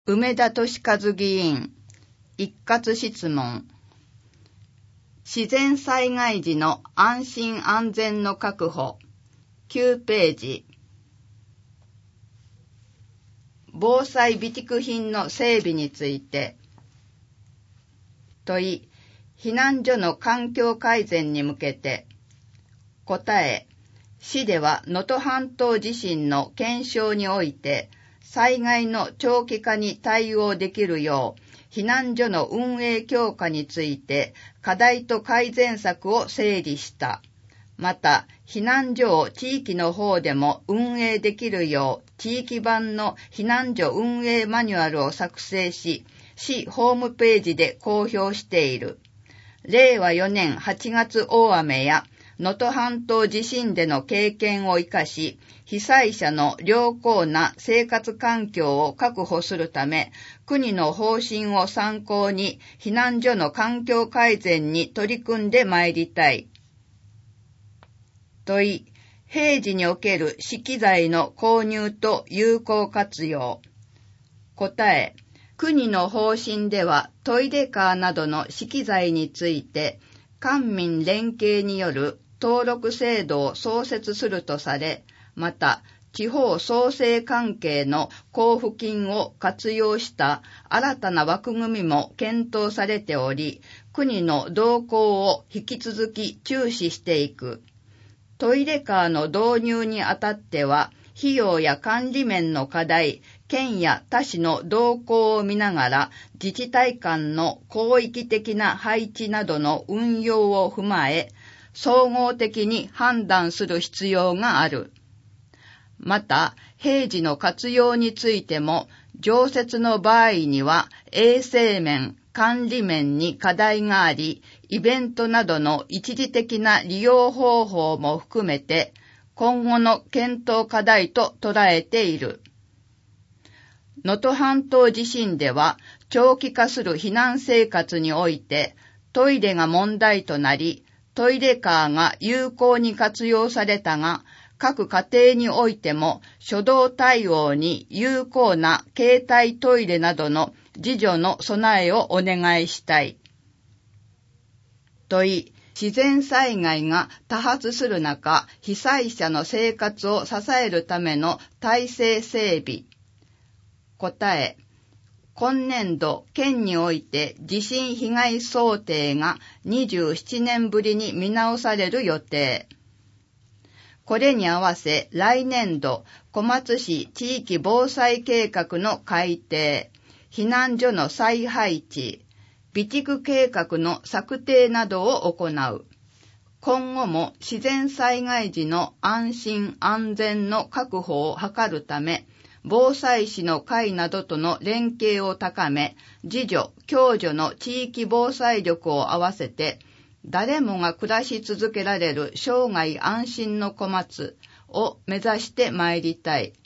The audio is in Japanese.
梅田利和議員、一括質問。自然災害時の安心安全の確保。9ページ。防災備蓄品の整備について。問い、避難所の環境改善に向けて。答え、市では能登半島地震の検証において、災害の長期化に対応できるよう、避難所の運営強化について課題と改善策を整理した。また、避難所を地域の方でも運営できるよう、地域版の避難所運営マニュアルを作成し、市ホームページで公表している。令和4年8月大雨や能登半島地震での経験を生かし、被災者の良好な生活環境を確保するため、国の方針を参考に避難所の環境改善に取り組んでまいりたい。問い、平時における資機材の購入と有効活用。答え、国の方針ではトイレカーなどの資機材について、官民連携による登録制度を創設するとされ、また、地方創生関係の交付金を活用した新たな枠組みも検討されており、国の動向を引き続き注視していく。トイレカーの導入にあたっては、費用や管理面の課題、県や他市の動向を見ながら、自治体間の広域的な配置などの運用を踏まえ、総合的に判断する必要がある。また、平時の活用についても、常設の場合には衛生面、管理面に課題があり、イベントなどの一時的な利用方法も含めて、今後の検討課題と捉えている。能登半島地震では、長期化する避難生活において、トイレが問題となり、トイレカーが有効に活用されたが、各家庭においても初動対応に有効な携帯トイレなどの自助の備えをお願いしたい。問い、自然災害が多発する中、被災者の生活を支えるための体制整備。答え、今年度、県において地震被害想定が27年ぶりに見直される予定。これに合わせ来年度、小松市地域防災計画の改定、避難所の再配置、備蓄計画の策定などを行う。今後も自然災害時の安心安全の確保を図るため、防災士の会などとの連携を高め、自助・共助の地域防災力を合わせて、誰もが暮らし続けられる生涯安心の小松を目指してまいりたい。